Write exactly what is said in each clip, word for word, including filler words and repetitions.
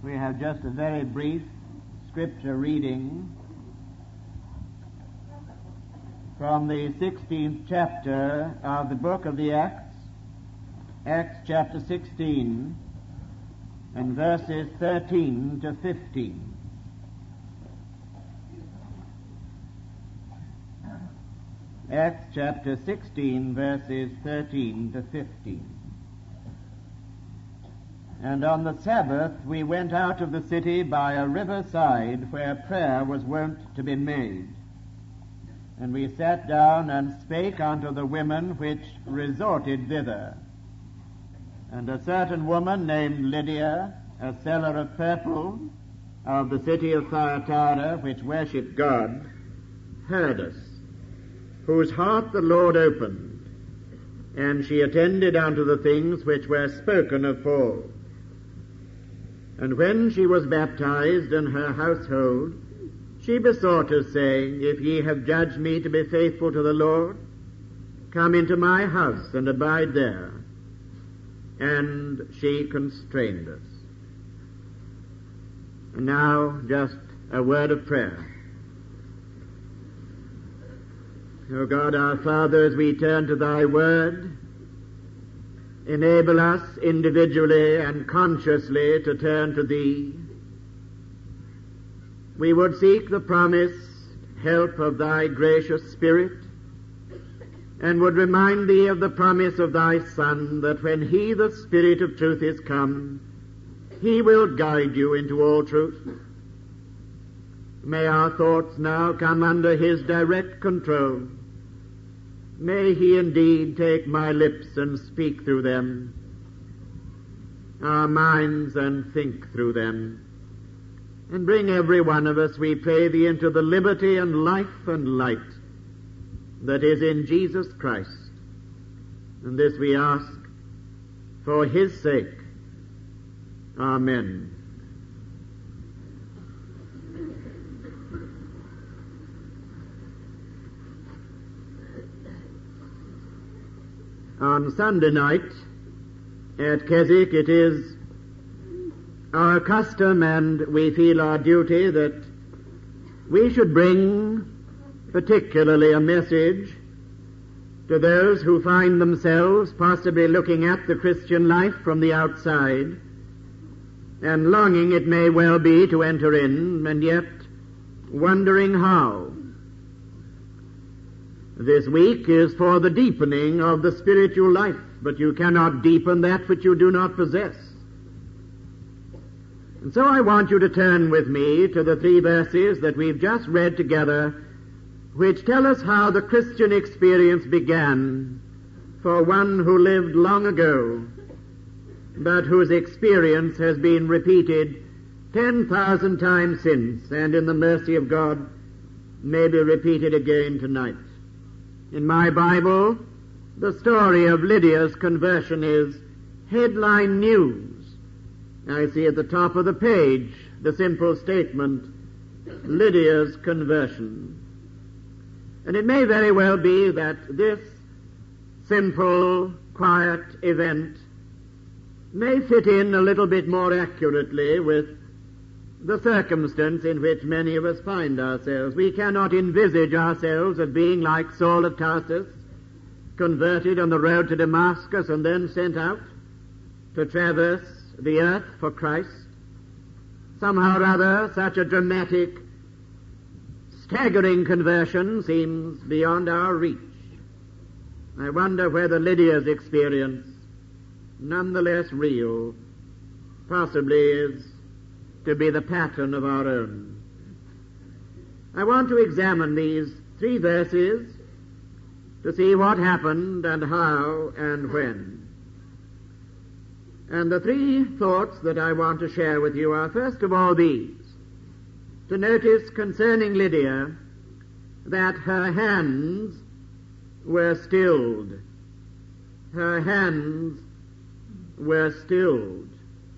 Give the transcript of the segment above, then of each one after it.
we have just a very brief scripture reading from the sixteenth chapter of the book of the Acts, Acts chapter sixteen, and verses thirteen to fifteen. Acts chapter sixteen, verses thirteen to fifteen. And on the Sabbath we went out of the city by a riverside where prayer was wont to be made. And we sat down and spake unto the women which resorted thither. And a certain woman named Lydia, a seller of purple, of the city of Thyatira, which worshipped God, heard us, whose heart the Lord opened, and she attended unto the things which were spoken of Paul. And when she was baptized in her household, she besought us, saying, If ye have judged me to be faithful to the Lord, come into my house and abide there. And she constrained us. And now just a word of prayer. O God, our Father, as we turn to thy word, enable us individually and consciously to turn to thee. We would seek the promised help of thy gracious Spirit, and would remind thee of the promise of thy Son, that when he, the Spirit of truth, is come, he will guide you into all truth. May our thoughts now come under his direct control. May he indeed take my lips and speak through them, our minds and think through them, and bring every one of us, we pray thee, into the liberty and life and light that is in Jesus Christ. And this we ask for his sake. Amen. On Sunday night at Keswick, it is our custom, and we feel our duty, that we should bring particularly a message to those who find themselves possibly looking at the Christian life from the outside and longing, it may well be, to enter in, and yet wondering how. This week is for the deepening of the spiritual life, but you cannot deepen that which you do not possess. And so I want you to turn with me to the three verses that we've just read together, which tell us how the Christian experience began for one who lived long ago, but whose experience has been repeated ten thousand times since, and in the mercy of God may be repeated again tonight. In my Bible, the story of Lydia's conversion is headline news. I see at the top of the page the simple statement, Lydia's conversion. And it may very well be that this simple, quiet event may fit in a little bit more accurately with the circumstance in which many of us find ourselves. We cannot envisage ourselves as being like Saul of Tarsus, converted on the road to Damascus and then sent out to traverse the earth for Christ. Somehow or other, such a dramatic, staggering conversion seems beyond our reach. I wonder whether Lydia's experience, nonetheless real, possibly is to be the pattern of our own. I want to examine these three verses to see what happened and how and when. And the three thoughts that I want to share with you are, first of all, these. To notice concerning Lydia that her hands were stilled. Her hands were stilled.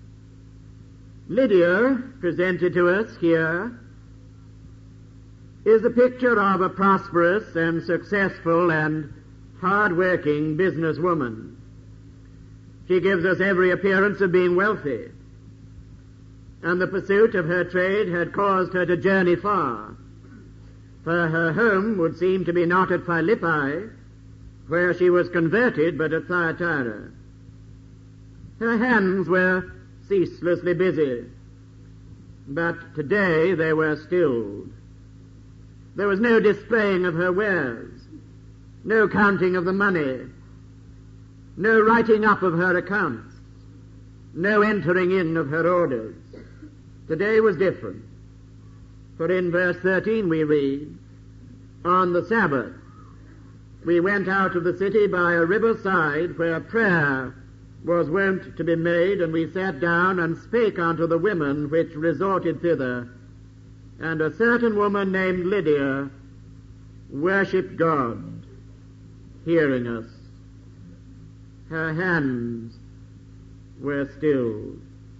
Lydia, presented to us here, is a picture of a prosperous and successful and hard-working businesswoman. She gives us every appearance of being wealthy. and the pursuit of her trade had caused her to journey far, for her home would seem to be not at Philippi, where she was converted, but at Thyatira. Her hands were ceaselessly busy, but today they were stilled. There was no displaying of her wares, no counting of the money, no writing up of her accounts, no entering in of her orders. Today was different. For in verse thirteen we read, "On the Sabbath we went out of the city by a riverside where prayer was wont to be made, and we sat down and spake unto the women which resorted thither. And a certain woman named Lydia worshipped God, hearing us. Her hands were stilled."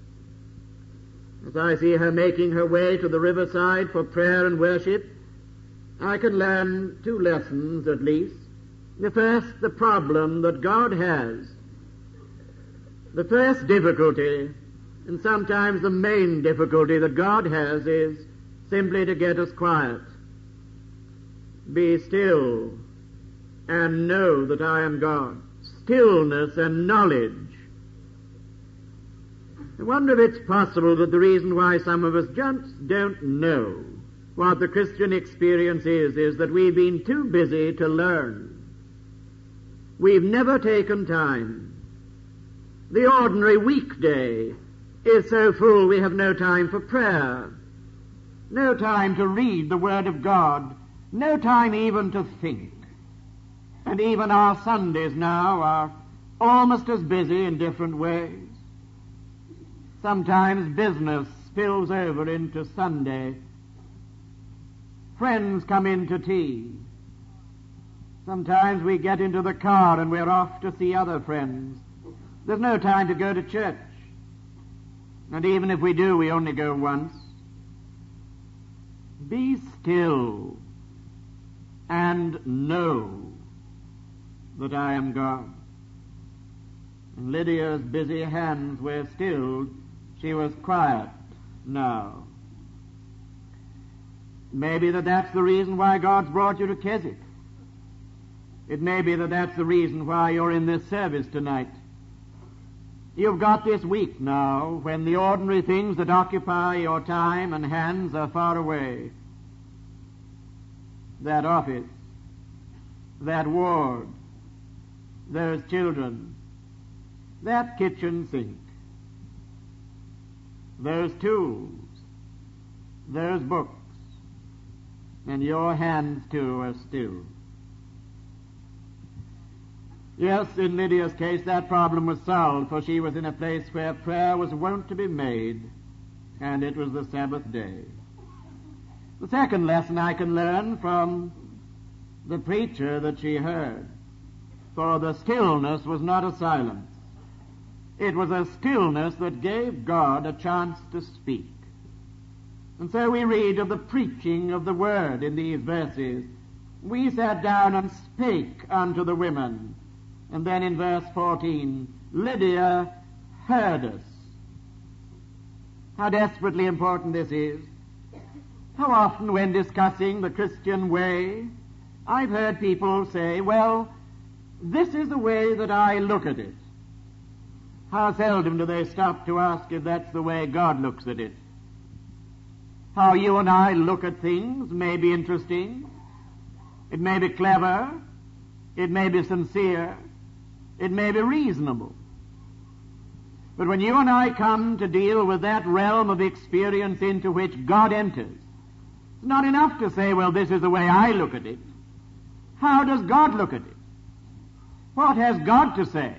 As I see her making her way to the riverside for prayer and worship, I can learn two lessons at least. The first, the problem that God has. The first difficulty, and sometimes the main difficulty that God has, is simply to get us quiet. Be still and know that I am God. Stillness and knowledge. I wonder if it's possible that the reason why some of us just don't know what the Christian experience is, is that we've been too busy to learn. We've never taken time. The ordinary weekday is so full we have no time for prayer, no time to read the Word of God, no time even to think. And even our Sundays now are almost as busy in different ways. Sometimes business spills over into Sunday. Friends come in to tea. Sometimes we get into the car and we're off to see other friends. There's no time to go to church. And even if we do, we only go once. Be still and know that I am God. And Lydia's busy hands were stilled. She was quiet now. Maybe that that's the reason why God's brought you to Keswick. It may be that that's the reason why you're in this service tonight. You've got this week now when the ordinary things that occupy your time and hands are far away. That office, that ward, those children, that kitchen sink, those tools, those books, and your hands too are still. Yes, in Lydia's case that problem was solved, for she was in a place where prayer was wont to be made, and it was the Sabbath day. The second lesson I can learn from the preacher that she heard, for the stillness was not a silence. It was a stillness that gave God a chance to speak. And so we read of the preaching of the word in these verses. We sat down and spake unto the women. And then in verse fourteen, Lydia heard us. How desperately important this is. How often when discussing the Christian way, I've heard people say, well, this is the way that I look at it. How seldom do they stop to ask if that's the way God looks at it. How you and I look at things may be interesting. It may be clever. It may be sincere. It may be reasonable. But when you and I come to deal with that realm of experience into which God enters, it's not enough to say, well, this is the way I look at it. How does God look at it? What has God to say?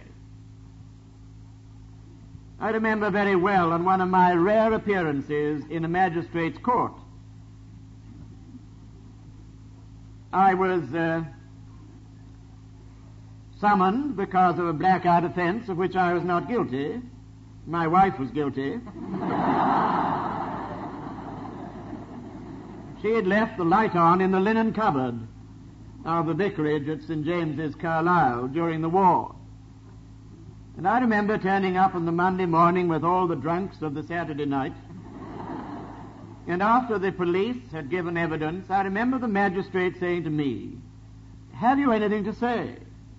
I remember very well on one of my rare appearances in a magistrate's court, I was uh, summoned because of a blackout offense of which I was not guilty. My wife was guilty. She had left the light on in the linen cupboard of the vicarage at Saint James's, Carlisle, during the war. And I remember turning up on the Monday morning with all the drunks of the Saturday night And after the police had given evidence, I remember the magistrate saying to me, "Have you anything to say?"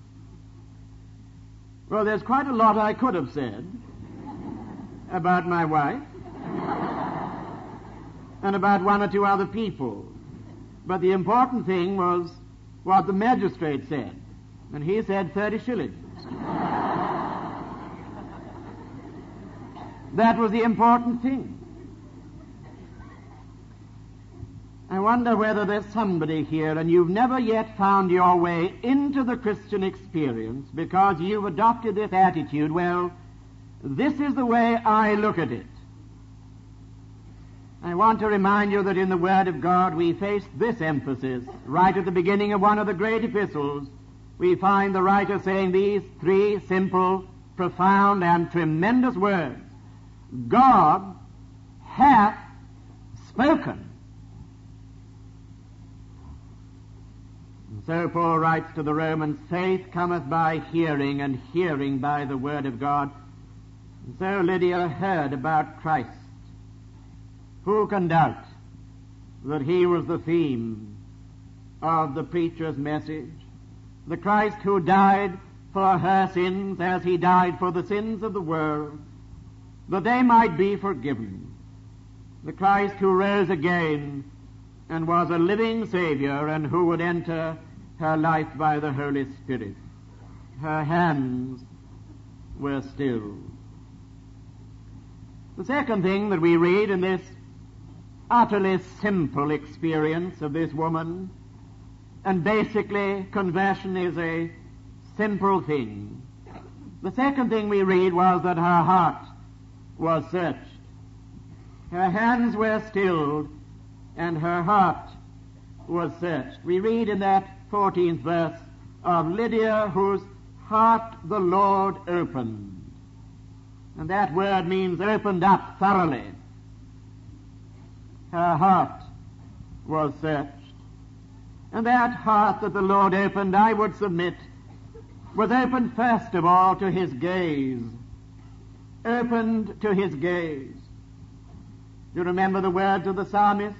Well, there's quite a lot I could have said about my wife and about one or two other people. But the important thing was what the magistrate said. And he said thirty shillings. That was the important thing. I wonder whether there's somebody here and you've never yet found your way into the Christian experience because you've adopted this attitude, well, this is the way I look at it. I want to remind you that in the Word of God we face this emphasis. Right at the beginning of one of the great epistles, we find the writer saying these three simple, profound, and tremendous words. God hath spoken. And so Paul writes to the Romans, faith cometh by hearing, and hearing by the Word of God. And so Lydia heard about Christ. Who can doubt that he was the theme of the preacher's message? The Christ who died for her sins as he died for the sins of the world, that they might be forgiven. The Christ who rose again and was a living Savior and who would enter her life by the Holy Spirit. Her hands were still. The second thing that we read in this utterly simple experience of this woman, and basically conversion is a simple thing. The second thing we read was that her heart was searched. Her hands were stilled and her heart was searched. We read in that fourteenth verse of Lydia, whose heart the Lord opened. And that word means opened up thoroughly. Her heart was searched. And that heart that the Lord opened, I would submit, was opened first of all to his gaze. Opened to his gaze. You remember the words of the psalmist?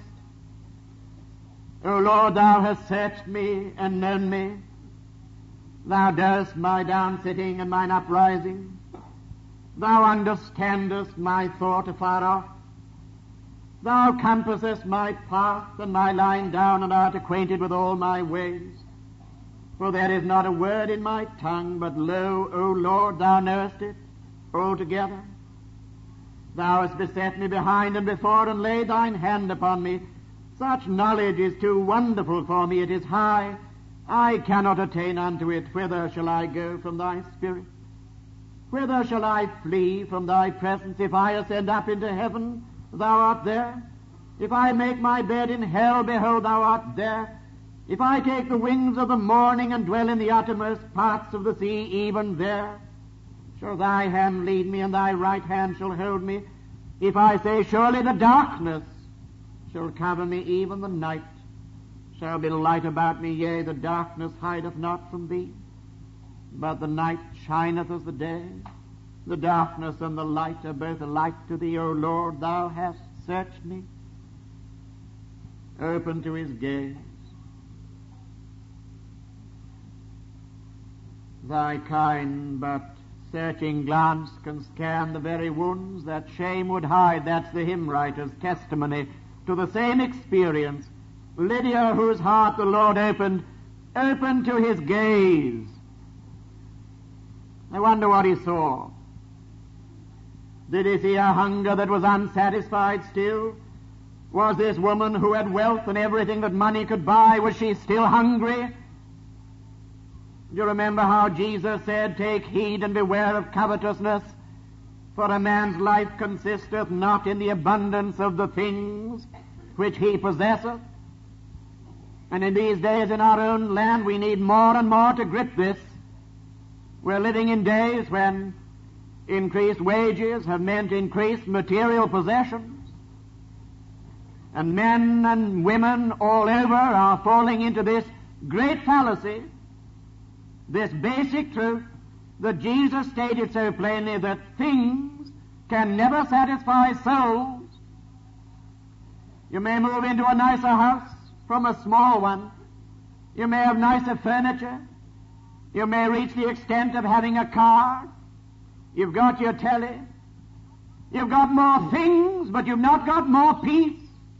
O Lord, thou hast searched me and known me. Thou knowest my down-sitting and mine uprising. Thou understandest my thought afar off. Thou compassest my path and my lying down, and art acquainted with all my ways. For there is not a word in my tongue, but lo, O Lord, thou knowest it altogether. Thou hast beset me behind and before, and laid thine hand upon me. Such knowledge is too wonderful for me, it is high. I cannot attain unto it. Whither shall I go from thy spirit? Whither shall I flee from thy presence? If I ascend up into heaven, thou art there. If I make my bed in hell, behold, thou art there. If I take the wings of the morning and dwell in the uttermost parts of the sea, even there shall thy hand lead me, and thy right hand shall hold me. If I say, surely the darkness shall cover me, even the night shall be light about me, yea, the darkness hideth not from thee, but the night shineth as the day. The darkness and the light are both alike to thee, O Lord. Thou hast searched me. Open to his gaze. Thy kind but searching glance can scan the very wounds that shame would hide. That's the hymn writer's testimony to the same experience. Lydia, whose heart the Lord opened, opened to his gaze. I wonder what he saw. Did he see a hunger that was unsatisfied still? Was this woman who had wealth and everything that money could buy, was she still hungry? Do you remember how Jesus said, take heed and beware of covetousness, for a man's life consisteth not in the abundance of the things which he possesseth? And in these days in our own land we need more and more to grip this. We're living in days when increased wages have meant increased material possessions. And men and women all over are falling into this great fallacy, this basic truth that Jesus stated so plainly, that things can never satisfy souls. You may move into a nicer house from a small one. You may have nicer furniture. You may reach the extent of having a car. You've got your telly. You've got more things, but you've not got more peace.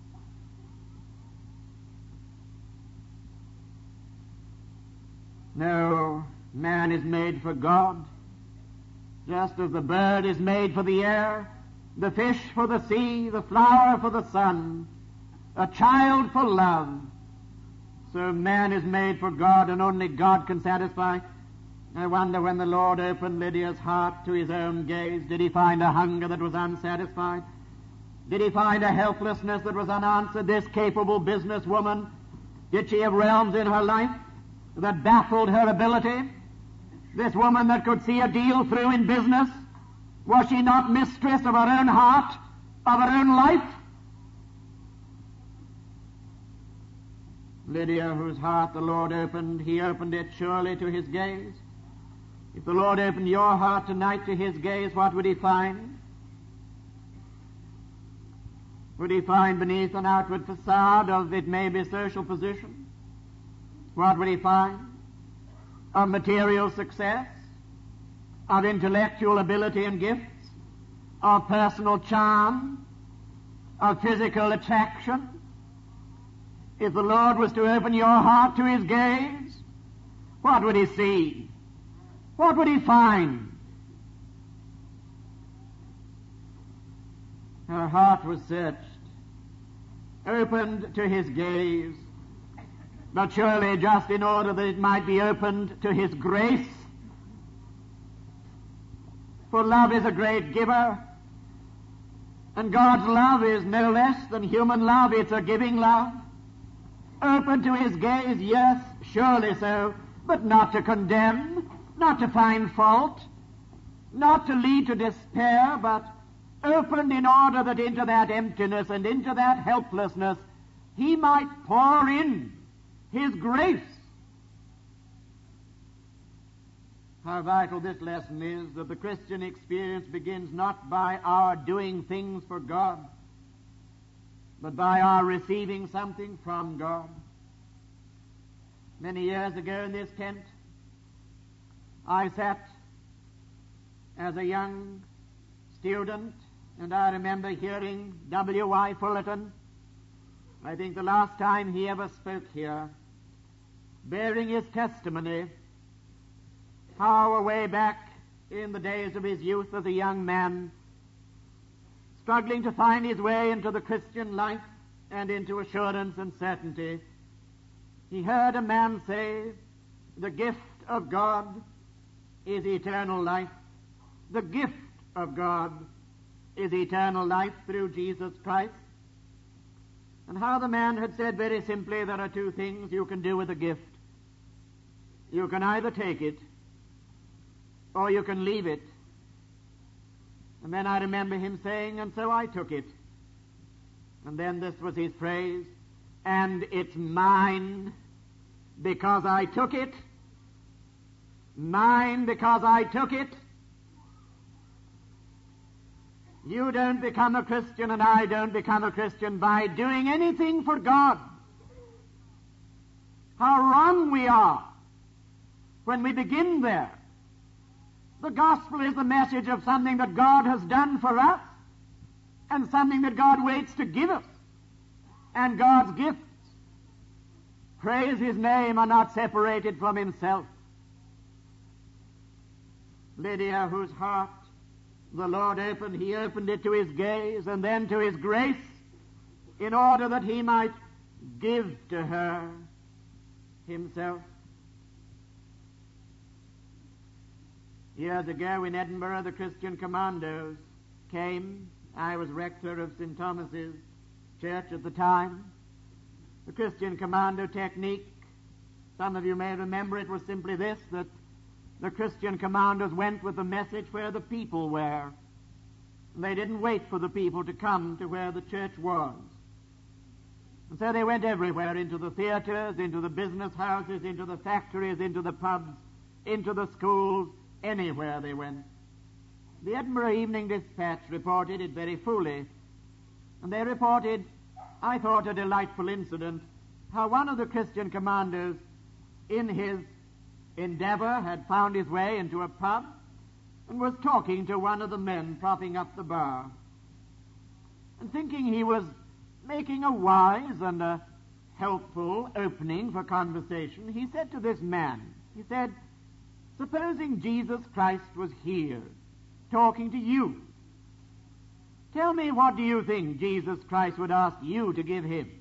No, man is made for God, just as the bird is made for the air, the fish for the sea, the flower for the sun, a child for love. So man is made for God, and only God can satisfy. I wonder, when the Lord opened Lydia's heart to his own gaze, did he find a hunger that was unsatisfied? Did he find a helplessness that was unanswered? This capable businesswoman, did she have realms in her life that baffled her ability? This woman that could see a deal through in business, was she not mistress of her own heart, of her own life? Lydia, whose heart the Lord opened, he opened it surely to his gaze. If the Lord opened your heart tonight to his gaze, what would he find? Would he find beneath an outward facade of, it may be, social position? What would he find? Of material success, of intellectual ability and gifts, of personal charm, of physical attraction? If the Lord was to open your heart to his gaze, what would he see? What would he find? Her heart was searched, opened to his gaze, but surely just in order that it might be opened to his grace. For love is a great giver, and God's love is no less than human love. It's a giving love. Open to his gaze, yes, surely so, but not to condemn, not to find fault, not to lead to despair, but opened in order that into that emptiness and into that helplessness he might pour in his grace. How vital this lesson is, that the Christian experience begins not by our doing things for God, but by our receiving something from God. Many years ago in this tent, I sat as a young student, and I remember hearing W Y Fullerton, I think the last time he ever spoke here, bearing his testimony how away back in the days of his youth as a young man, struggling to find his way into the Christian life and into assurance and certainty, he heard a man say, the gift of God is eternal life. The gift of God is eternal life through Jesus Christ. And how the man had said very simply, there are two things you can do with a gift. You can either take it or you can leave it. And then I remember him saying, and so I took it. And then this was his phrase, and it's mine because I took it. Mine because I took it. You don't become a Christian and I don't become a Christian by doing anything for God. How wrong we are when we begin there. The gospel is the message of something that God has done for us and something that God waits to give us. And God's gifts, praise his name, are not separated from himself. Lydia, whose heart the Lord opened, he opened it to his gaze and then to his grace in order that he might give to her himself. Years ago in Edinburgh, the Christian Commandos came. I was rector of Saint Thomas's Church at the time. The Christian Commando technique, some of you may remember, it was simply this, that the Christian commandos went with the message where the people were. They didn't wait for the people to come to where the church was. And so they went everywhere, into the theaters, into the business houses, into the factories, into the pubs, into the schools, anywhere they went. The Edinburgh Evening Dispatch reported it very fully. And they reported I thought a delightful incident how one of the Christian commanders in his endeavor had found his way into a pub and was talking to one of the men propping up the bar. And thinking he was making a wise and a helpful opening for conversation, he said to this man, he said, supposing Jesus Christ was here talking to you, tell me, what do you think Jesus Christ would ask you to give him?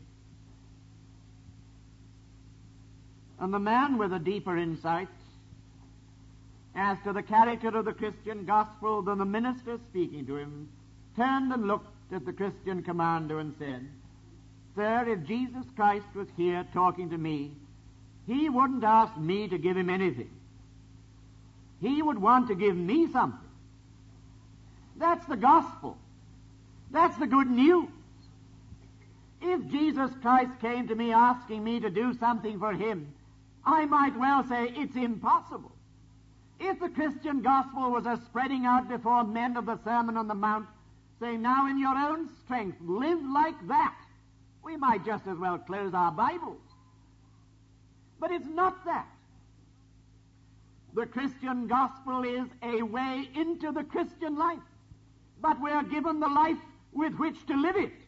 And the man, with a deeper insight as to the character of the Christian gospel than the minister speaking to him, turned and looked at the Christian commander and said, Sir, if Jesus Christ was here talking to me, he wouldn't ask me to give him anything. He would want to give me something. That's the gospel. That's the good news. If Jesus Christ came to me asking me to do something for him, I might well say it's impossible. If the Christian gospel was a spreading out before men of the Sermon on the Mount, saying, now in your own strength, live like that, we might just as well close our Bibles. But it's not that. The Christian gospel is a way into the Christian life, but we are given the life with which to live it.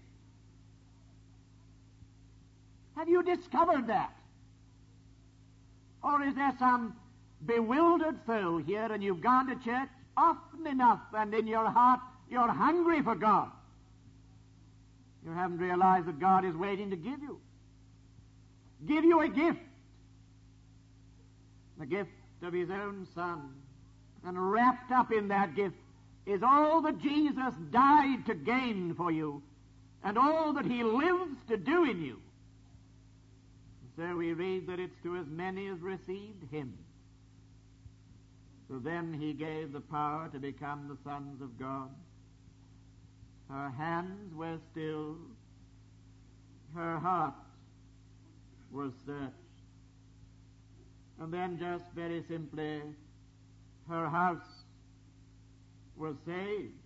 Have you discovered that? Or is there some bewildered soul here and you've gone to church often enough and in your heart you're hungry for God? You haven't realized that God is waiting to give you. Give you a gift. The gift of his own Son. And wrapped up in that gift is all that Jesus died to gain for you and all that he lives to do in you. So we read that it's to as many as received him. So then he gave the power to become the sons of God. Her hands were still, her heart was searched. And then just very simply, her house was saved.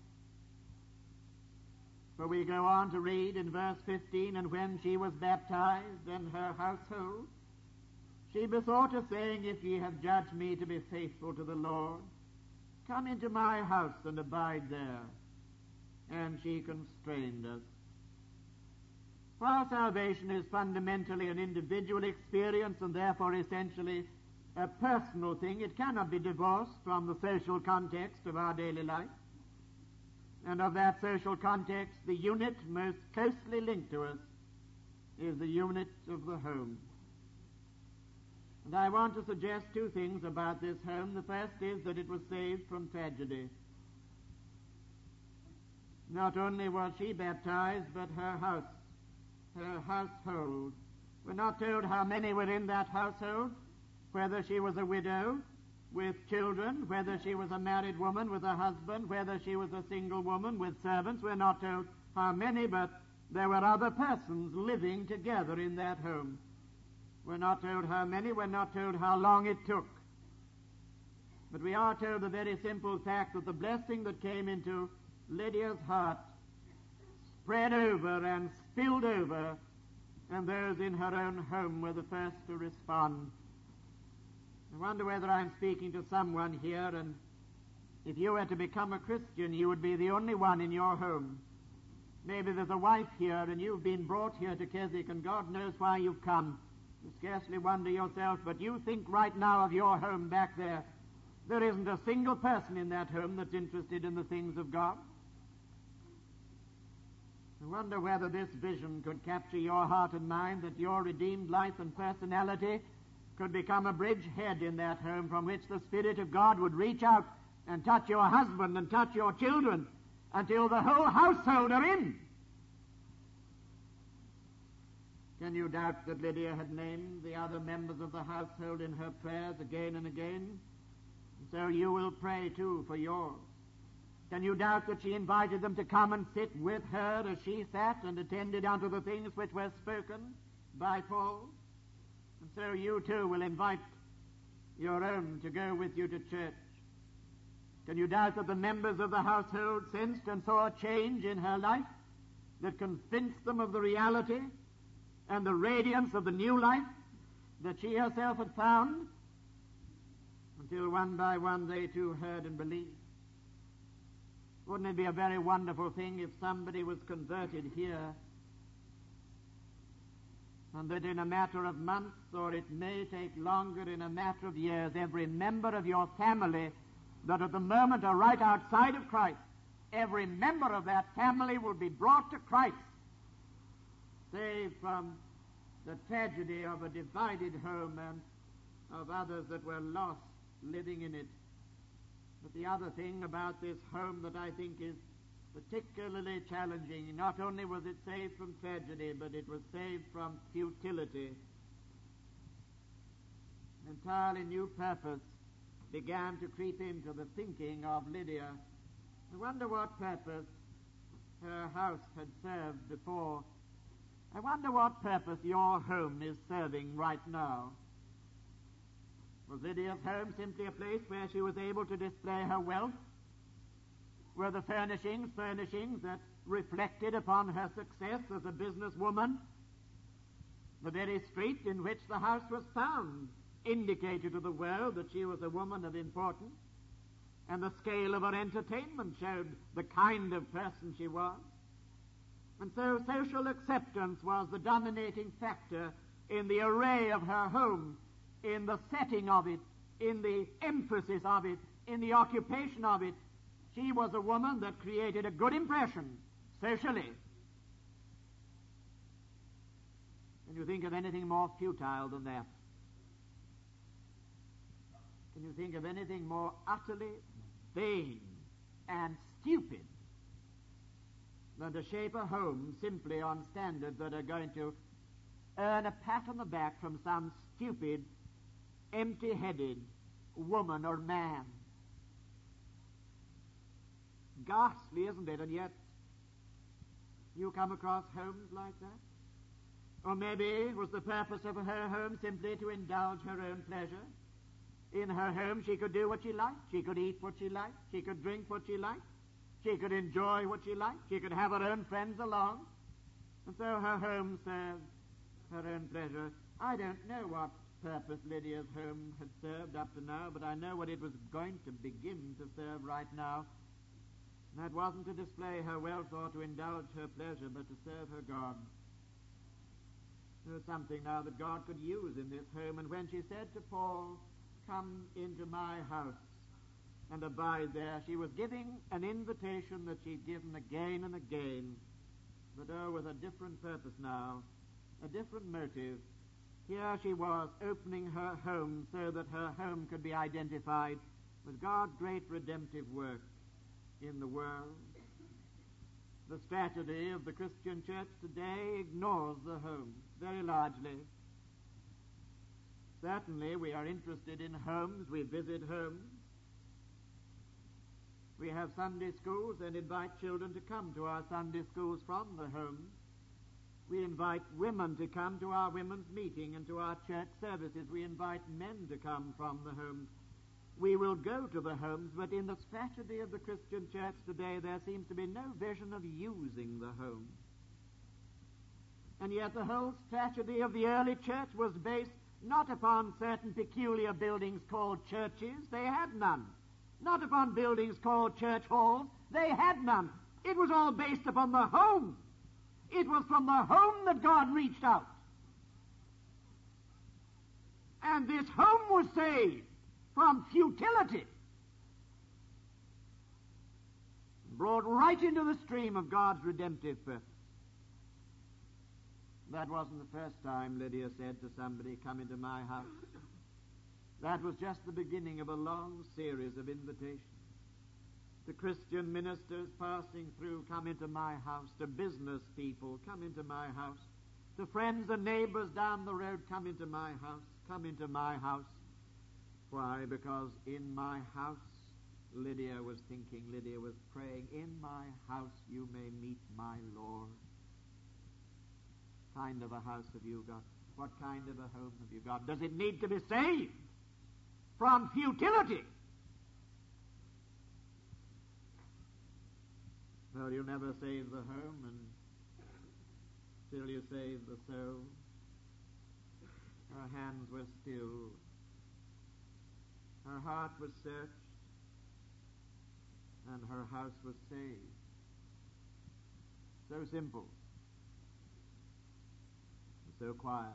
For we go on to read in verse fifteen, and when she was baptized and her household, she besought us, saying, if ye have judged me to be faithful to the Lord, come into my house and abide there. And she constrained us. While salvation is fundamentally an individual experience and therefore essentially a personal thing, it cannot be divorced from the social context of our daily life. And of that social context, the unit most closely linked to us is the unit of the home. And I want to suggest two things about this home. The first is that it was saved from tragedy. Not only was she baptized, but her house, her household. We're not told how many were in that household, whether she was a widow with children, whether she was a married woman with a husband, whether she was a single woman with servants. We're not told how many, but there were other persons living together in that home. We're not told how many, we're not told how long it took. But we are told the very simple fact that the blessing that came into Lydia's heart spread over and spilled over, and those in her own home were the first to respond. I wonder whether I'm speaking to someone here, and if you were to become a Christian, you would be the only one in your home. Maybe there's a wife here, and you've been brought here to Keswick, and God knows why you've come. You scarcely wonder yourself, but you think right now of your home back there. There isn't a single person in that home that's interested in the things of God. I wonder whether this vision could capture your heart and mind, that your redeemed life and personality could become a bridgehead in that home from which the Spirit of God would reach out and touch your husband and touch your children until the whole household are in. Can you doubt that Lydia had named the other members of the household in her prayers again and again? And so you will pray too for yours. Can you doubt that she invited them to come and sit with her as she sat and attended unto the things which were spoken by Paul? And so you too will invite your own to go with you to church. Can you doubt that the members of the household sensed and saw a change in her life? that convinced them of the reality and the radiance of the new life that she herself had found, until one by one they too heard and believed. Wouldn't it be a very wonderful thing if somebody was converted here, and that in a matter of months, or it may take longer, in a matter of years, every member of your family that at the moment are right outside of Christ, every member of that family will be brought to Christ, saved from the tragedy of a divided home and of others that were lost living in it. But the other thing about this home that I think is particularly challenging, not only was it saved from tragedy, but it was saved from futility. An entirely new purpose began to creep into the thinking of Lydia. I wonder what purpose her house had served before. I wonder what purpose your home is serving right now. Was Lydia's home simply a place where she was able to display her wealth? Were the furnishings furnishings that reflected upon her success as a businesswoman? The very street in which the house was found indicated to the world that she was a woman of importance, and the scale of her entertainment showed the kind of person she was. And so social acceptance was the dominating factor in the array of her home, in the setting of it, in the emphasis of it, in the occupation of it. She was a woman that created a good impression socially. Can you think of anything more futile than that? Can you think of anything more utterly vain and stupid than to shape a home simply on standards that are going to earn a pat on the back from some stupid, empty-headed woman or man? Ghastly, isn't it? And yet you come across homes like that? Or maybe was the purpose of her home simply to indulge her own pleasure? In her home she could do what she liked. She could eat what she liked. She could drink what she liked. She could enjoy what she liked. She could have her own friends along. And so her home served her own pleasure. I don't know what purpose Lydia's home had served up to now, but I know what it was going to begin to serve right now. And that wasn't to display her wealth or to indulge her pleasure, but to serve her God. There was something now that God could use in this home, and when she said to Paul, "Come into my house and abide there," she was giving an invitation that she'd given again and again, but oh, with a different purpose now, a different motive. Here she was opening her home so that her home could be identified with God's great redemptive work in the world. The strategy of the Christian church today ignores the home very largely. Certainly we are interested in homes, we visit homes. We have Sunday schools and invite children to come to our Sunday schools from the homes. We invite women to come to our women's meeting and to our church services. We invite men to come from the homes. We will go to the homes, but in the strategy of the Christian church today there seems to be no vision of using the home. And yet the whole strategy of the early church was based not upon certain peculiar buildings called churches. They had none. Not upon buildings called church halls. They had none. It was all based upon the home. It was from the home that God reached out. And this home was saved from futility, brought right into the stream of God's redemptive purpose. That wasn't the first time Lydia said to somebody, "Come into my house." That was just the beginning of a long series of invitations. To Christian ministers passing through, "Come into my house." To business people, "Come into my house." To friends and neighbors down the road, "Come into my house. Come into my house." Why? Because in my house, Lydia was thinking, Lydia was praying, "In my house you may meet my Lord." What kind of a house have you got? What kind of a home have you got? Does it need to be saved from futility? Well, you'll never save the home, and till you save the soul. Her hands were still. Her heart was searched, and her house was saved. So simple, and so quiet.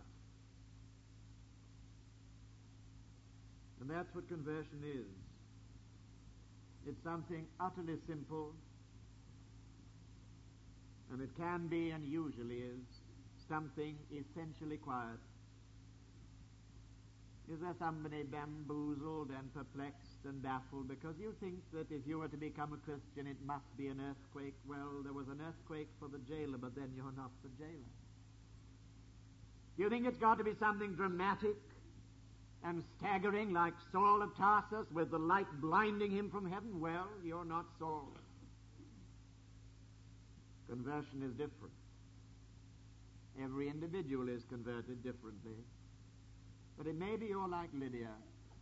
And that's what conversion is. It's something utterly simple, and it can be and usually is something essentially quiet. Is there somebody bamboozled and perplexed and baffled because you think that if you were to become a Christian it must be an earthquake? Well, there was an earthquake for the jailer, but then you're not the jailer. You think it's got to be something dramatic and staggering like Saul of Tarsus with the light blinding him from heaven? Well, you're not Saul. Conversion is different. Every individual is converted differently. But it may be you're like Lydia.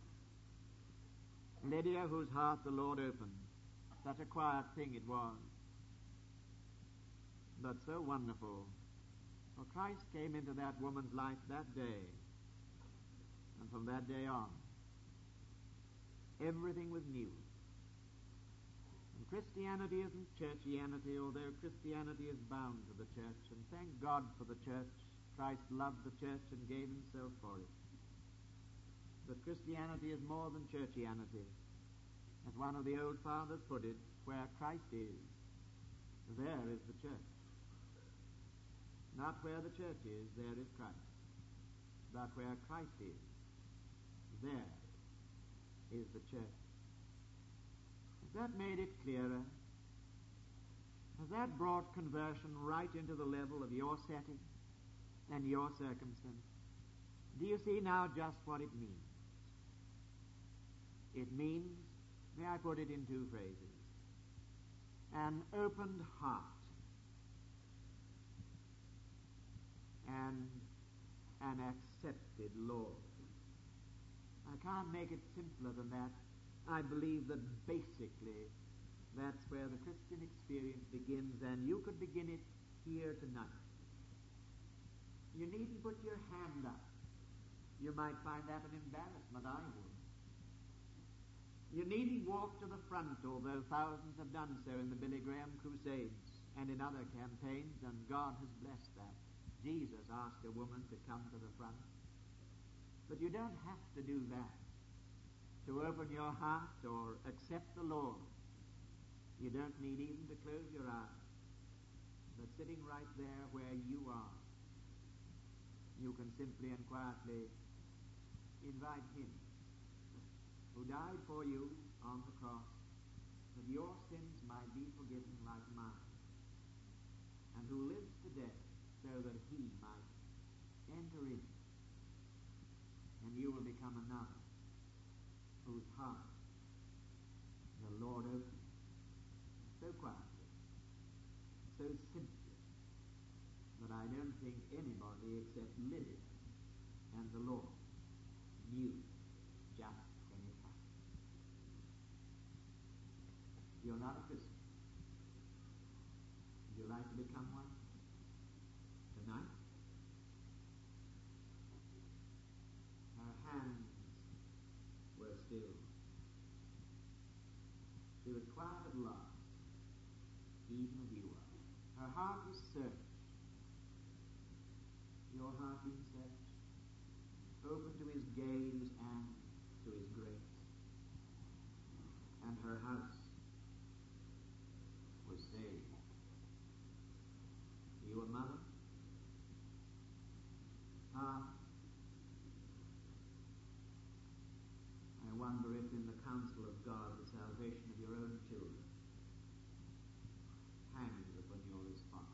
Lydia, whose heart the Lord opened. Such a quiet thing it was, but so wonderful. For Christ came into that woman's life that day, and from that day on, everything was new. And Christianity isn't churchianity, although Christianity is bound to the church, and thank God for the church. Christ loved the church and gave himself for it. But Christianity is more than churchianity. As one of the old fathers put it, where Christ is, there is the church. Not where the church is, there is Christ. But where Christ is, there is the church. Has that made it clearer? Has that brought conversion right into the level of your setting and your circumstance? Do you see now just what it means? It means, may I put it in two phrases, an opened heart and an accepted Lord. I can't make it simpler than that. I believe that basically that's where the Christian experience begins, and you could begin it here tonight. You needn't put your hand up. You might find that an embarrassment. I would. You needn't walk to the front, although thousands have done so in the Billy Graham Crusades and in other campaigns, and God has blessed that. Jesus asked a woman to come to the front. But you don't have to do that. To open your heart or accept the Lord, you don't need even to close your eyes. But sitting right there where you are, you can simply and quietly invite Him who died for you on the cross, that your sins might be forgiven like mine, and who lives today so that He might enter in, and you will become another whose heart the Lord opened so quietly, so simply, that I don't think anybody except Lydia and the Lord knew just when it happened. You're not a Christian. Would you like to become one tonight? Her hands were still. She was quiet at last, even as you are. Her heart was searched. Your heart being searched, open to His gaze and to His grace. And her house was saved. Are you a mother? Ah, I wonder if in the counsel of God the salvation of your own children hangs upon your response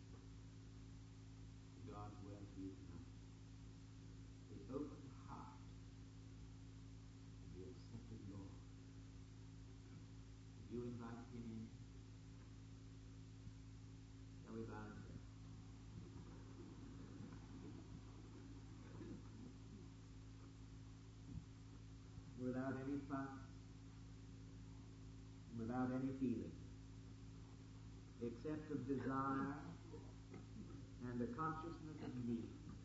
to God's word to you tonight. The open heart and the accepted Lord. Would you invite Him in? Shall we bow and pray? Without any fuss, without any feeling, except of desire and a consciousness of me.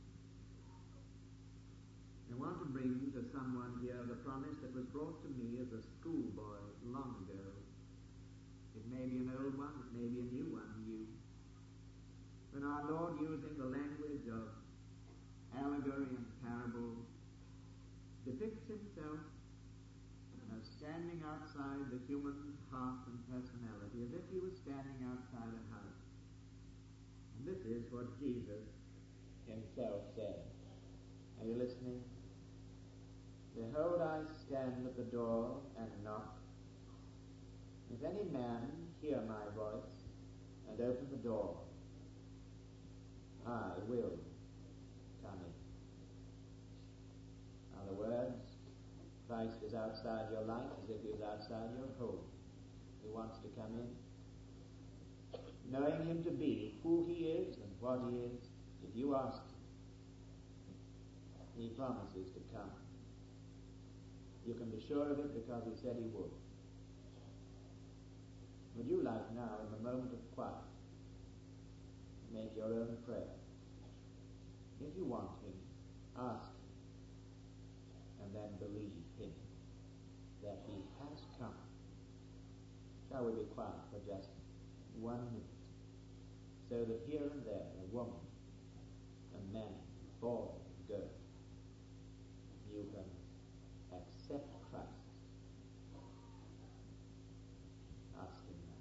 I want to bring to someone here the promise that was brought to me as a schoolboy long ago. It may be an old one, it may be a new one, new. When our Lord, using the language of allegory and parable, depicts himself as standing outside the human heart and personality, as if he was standing outside a house. And this is what Jesus himself said. Are you listening? Behold, I stand at the door and knock. If any man hear my voice and open the door, I will come in. In other words, Christ is outside your life as if he was outside your home. He wants to come in. Knowing him to be who he is and what he is, if you ask him, he promises to come. You can be sure of it because he said he would. Would you like now, in the moment of quiet, to make your own prayer? If you want him, ask him, and then believe him that he has come. Shall we be quiet for just one minute, so that here and there, a woman, a man, a boy, a girl, you can accept Christ. Ask him now.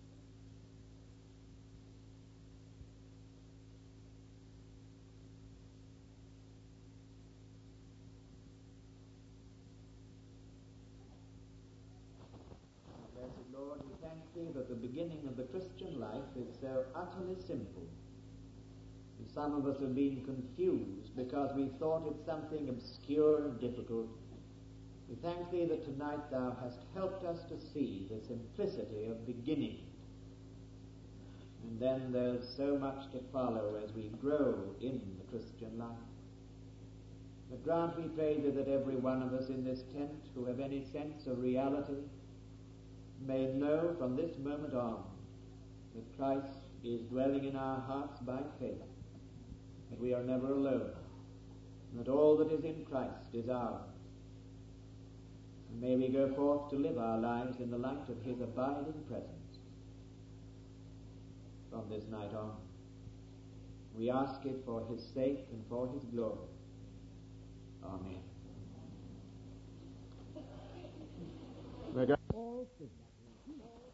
Blessed Lord, we thank thee that the beginning of the Christian life is so utterly simple. And some of us have been confused because we thought it something obscure and difficult. We thank thee that tonight thou hast helped us to see the simplicity of beginning. And then there's so much to follow as we grow in the Christian life. But grant, we pray thee, that every one of us in this tent who have any sense of reality may know from this moment on that Christ is dwelling in our hearts by faith, that we are never alone, and that all that is in Christ is ours. And may we go forth to live our lives in the light of his abiding presence from this night on. We ask it for his sake and for his glory. Amen. All